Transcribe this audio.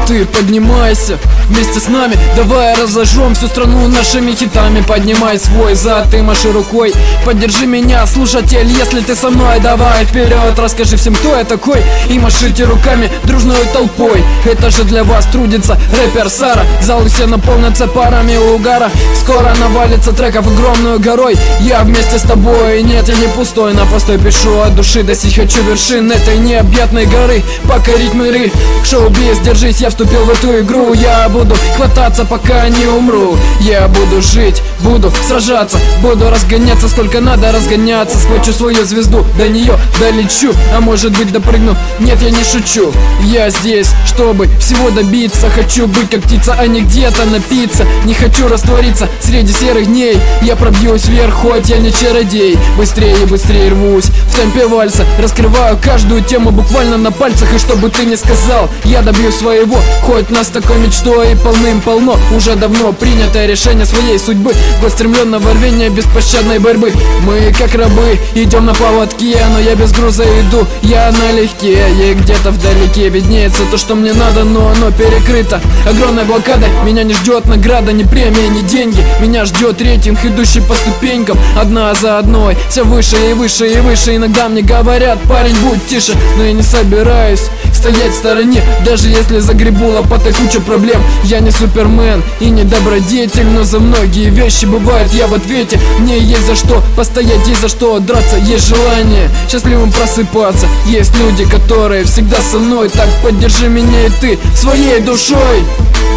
ты поднимайся вместе с нами, давай разожжем всю страну нашими хитами. Поднимай свой зад, ты маши рукой, поддержи меня, слушатель, если ты со мной. Давай вперед, расскажи всем, кто я такой, и машите руками дружной толпой. Это же для вас трудится рэпер Сара. Залы все наполнятся парами угара. Скоро навалится треков огромную горой. Я вместе с тобой, нет, я не пустой, на постой пишу от души. Достичь хочу вершин этой необъятной горы, покорить миры. Шоу-биз, держись, я вступил в эту игру. Я буду хвататься, пока не умру. Я буду жить, буду сражаться, буду разгоняться, сколько надо разгоняться. Схвачу свою звезду, до нее долечу, а может быть допрыгну, нет, я не шучу. Я здесь, чтобы всего добиться. Хочу быть как птица, а не где-то напиться. Не хочу раствориться среди серых дней. Я пробьюсь вверх, хоть я не чародей. Быстрее и быстрее рвусь в темпе вальса. Раскрываю каждую тему буквально на пальцах. И что бы ты ни сказал, я добьюсь своего. Хоть нас такой мечтой полным-полно. Уже давно принятое решение своей судьбы, устремленного рвения беспощадной борьбы. Мы как рабы идем на поводке, но я без груза иду, я налегке. И где-то вдалеке виднеется то, что мне надо, но оно перекрыто огромной блокадой. Меня не ждет награда, ни премия, ни деньги. Меня ждет рейтинг, идущий по ступенькам, одна за одной, все выше и выше и выше. Иногда мне говорят: парень, будь тише, но я не собираюсь стоять в стороне. Даже если загребу лопатой кучу проблем. Я не супермен и не добродетель, но за многие вещи бывает я в ответе. Мне есть за что постоять, есть за что драться, есть желание счастливым просыпаться. Есть люди, которые всегда со мной. Так поддержи меня и ты своей душой.